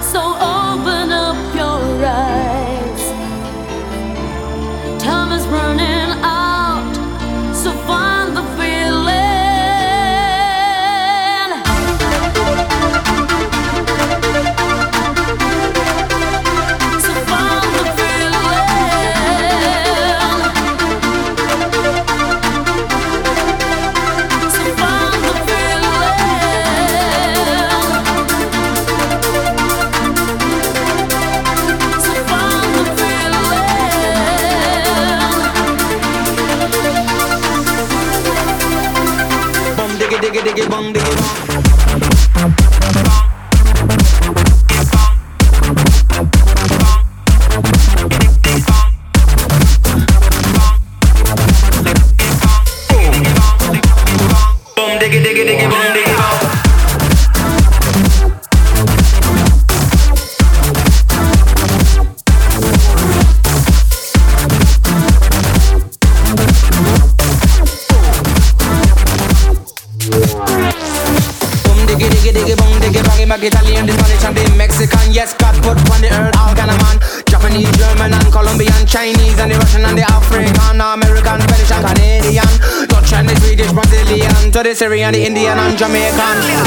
So open up your eyes. Time is running out, so find the feeling. So find the feeling. So find the diggy diggy bong diggy bong. Bong diggy diggy diggy bong diggy bong. Italian, the Spanish and the Mexican. Yes, God put on the earth all kind of man. Japanese, German and Colombian, Chinese and the Russian and the African, American, Spanish and Canadian, Dutch and the Swedish, Brazilian, to the Syrian, the Indian and Jamaican.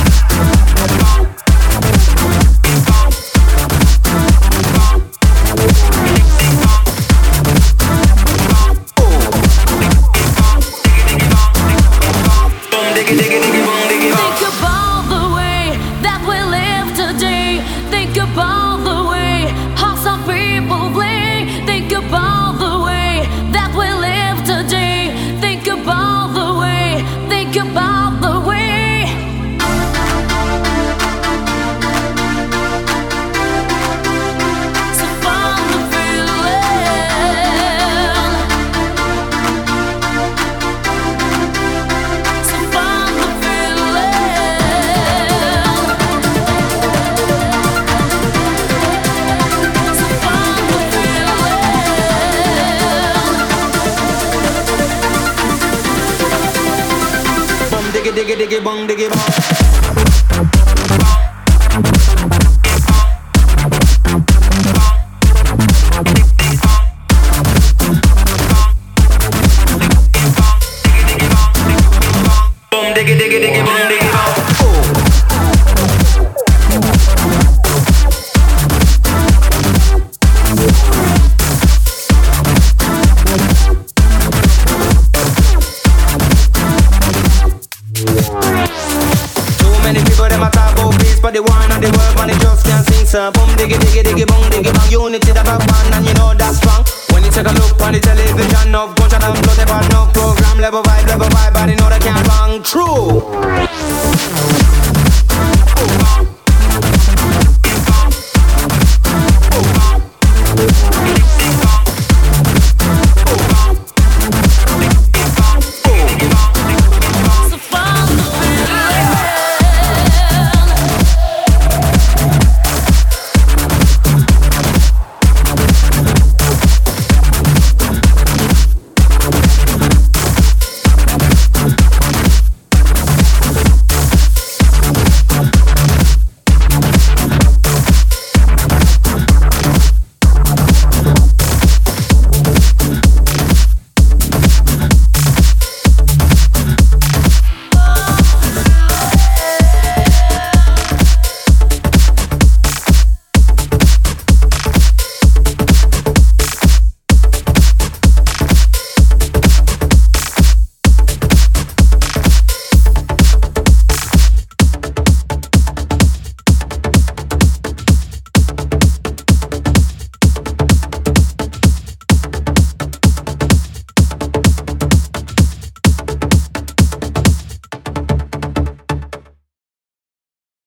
Diggy diggy bong diggy bong. Diggy diggy diggy bong diggy bong. But the one on the world, man, it just can't sing, sir. Boom, diggy, diggy, diggy, boom, diggy, bang. Unity, that back man, and you know that's strong. When you take a look on the television, no gunshot and blood, but no program. Level vibe, and you know that can't wrong. True.